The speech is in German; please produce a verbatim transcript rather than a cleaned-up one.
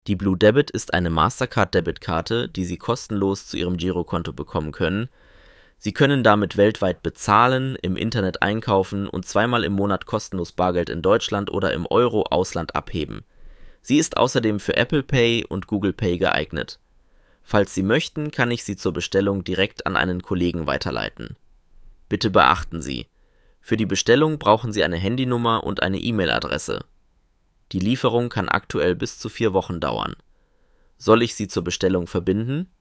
Die Blue Debit ist eine Mastercard-Debitkarte, die Sie kostenlos zu Ihrem Girokonto bekommen können. Sie können damit weltweit bezahlen, im Internet einkaufen und zweimal im Monat kostenlos Bargeld in Deutschland oder im Euro-Ausland abheben. Sie ist außerdem für Apple Pay und Google Pay geeignet. Falls Sie möchten, kann ich Sie zur Bestellung direkt an einen Kollegen weiterleiten. Bitte beachten Sie: Für die Bestellung brauchen Sie eine Handynummer und eine E-Mail-Adresse. Die Lieferung kann aktuell bis zu vier Wochen dauern. Soll ich Sie zur Bestellung verbinden?